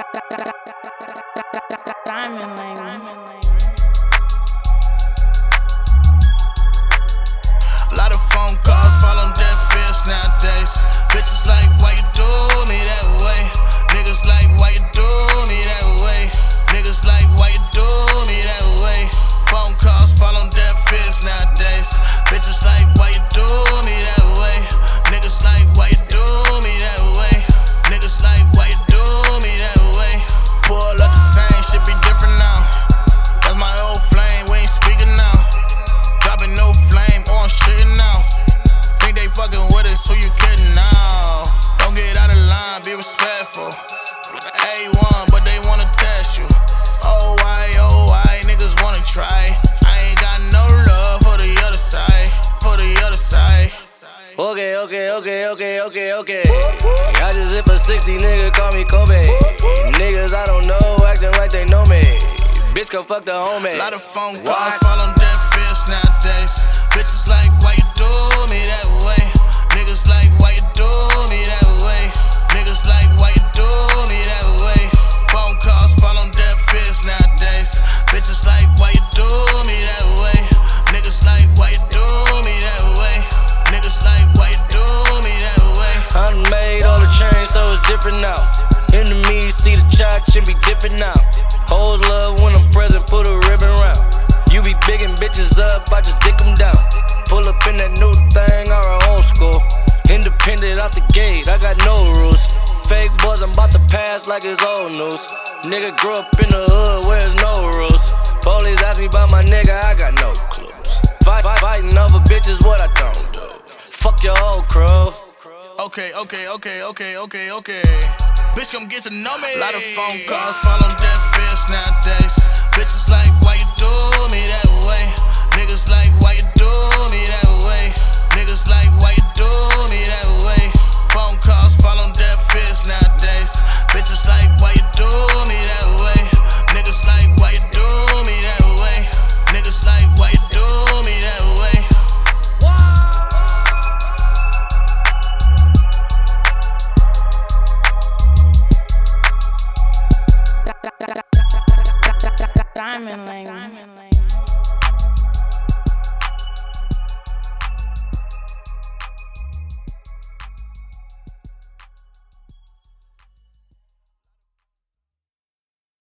Diamond Lane. A lot of phone calls fall on deaf ears nowadays. Bitches like, why you do me that way? Niggas like, why you do me that way? Niggas like, why you do me that way? Phone calls fall on deaf ears nowadays. Bitches like, why you do me that way? Niggas like, why you do me that way? Niggas like, why you do me that way? Pull up the same, shit be different now. That's my old flame, we ain't speaking now. Dropping no flame, on shit now. Think they fucking with us, who you kidding now? Don't get out of line, be respectful. A1, but they wanna test you. Oh why, niggas wanna try. I ain't got no love for the other side, for the other side. Okay. I just hit for 60, nigga, call me Kobe. Niggas I don't know, acting like they know me. Bitch, go fuck the homie. A lot of phone calls fall on deaf ears nowadays. Bitches like, why you do me that way? Niggas like, why you do me that way? Niggas like, why you do me that way? Phone calls fall on deaf ears nowadays. Bitches like, why you do me that way? Niggas like, why you do me that way? Niggas like, why you do me that way? I done made all the change, so it's different now. Enemy, see the chalk, should be dipping out. Hoes love when I'm present, put a ribbon round. You be biggin' bitches up, I just dick them down. Pull up in that new thing, or old school. Independent out the gate, I got no rules. Fake boys, I'm about to pass like it's old news. Nigga grew up in the hood where there's no rules. Police ask me about my nigga, I got no clues. Fighting over bitches, what I don't do. Fuck your whole crew. Okay. Bitch, come get to know me. A lot of phone calls fall on deaf ears nowadays. Bitches like, why you do me that way? Niggas like, why you do me that way? Niggas like, why you do me that way? Phone calls fall on deaf ears nowadays. Bitches like, why you do me that way? Niggas like, why you do me that way? Niggas like, why you do me that way? Diamond Lane.